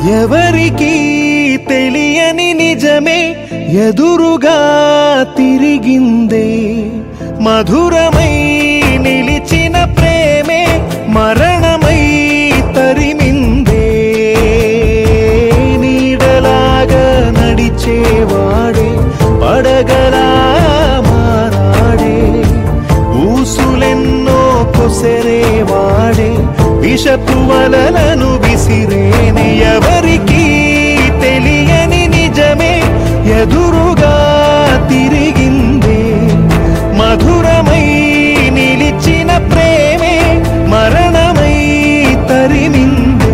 ఎవరికీ తెలియని నిజమే ఎదురుగా తిరిగిందే, మధురమై నిలిచిన ప్రేమే మరణమై తరిమిందే. నీడలాగా నడిచేవాడే పడగలా మారాడే, ఊసులెన్నో కొసరేవాడే విషపు వలలను విసిరేనే. ఎవరికీ తెలియని నిజమే ఎదురుగా తిరిగిందే, మధురమై నిలిచిన ప్రేమే మరణమై తరిమిందే.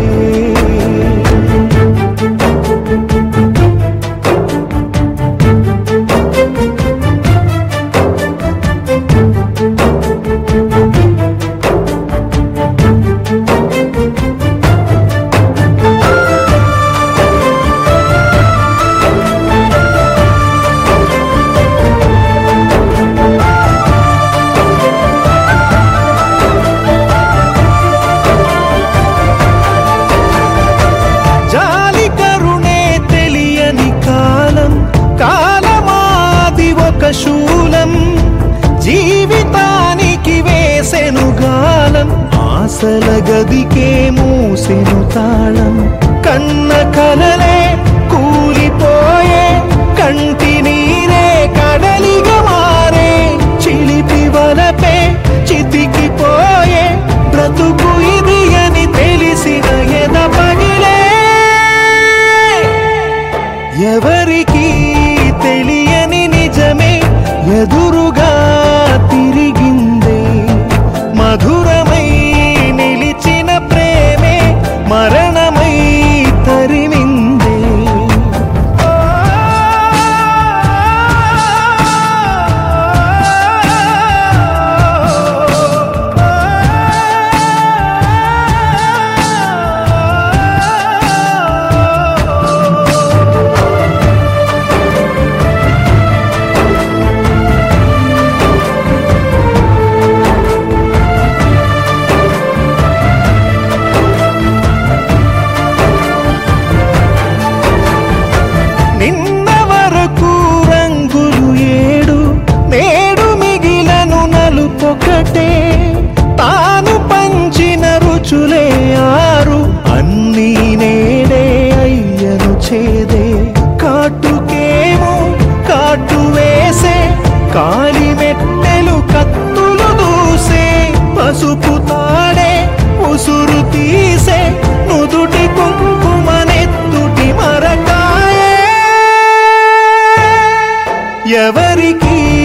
శూలం జీవితానికి వేసెను గాలం, ఆశల గదికే మూసెను తాళం. కన్న కలలే కూలిపోయే, కంటి నీరే కడలిగా మారే, చిలిపి వలపే చితికిపోయే, బ్రతుకు ఇది అని తెలిసిన ఎద పగిలే. ఎవరికీ తెలియని నిజమే ఎదురుగా తిరిగిందే, మధురమై నిలిచిన ప్రేమే మరణమై తరిమిందే. నిన్న వరకు రంగులు ఏడు, నేడు మిగిలను నలుపొకటే, తాను పంచిన రుచులే ఆరు, అన్నీ నేడే అయ్యను చేదే. కాటుకేమో కాటు వేసే, కాలి మెట్టెలు కత్తులు దూసే, పసుపు తాడే ఉసురు తీసే, నుదుటి కుంకుమనెత్తుటి మరకాయే. ఎవరికీ